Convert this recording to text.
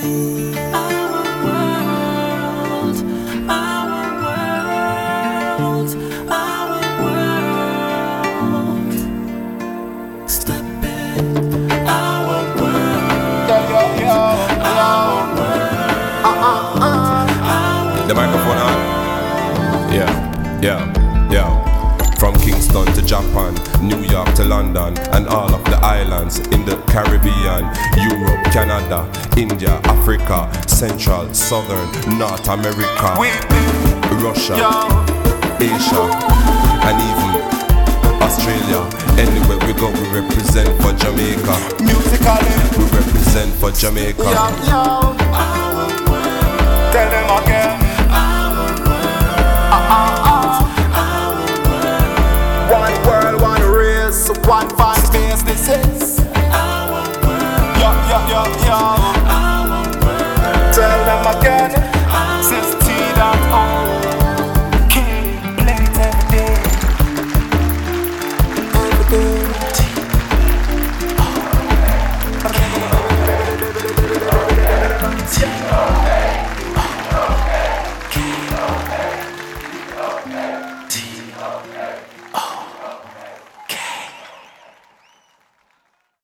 The microphone on? Yeah. From Kingston to Japan, New York to London, and all of the islands in the Caribbean, Europe, Canada, India, Africa, Central, Southern, North America, Russia, Asia, and even Australia. Anywhere we go, we represent for Jamaica. Musically, we represent for Jamaica.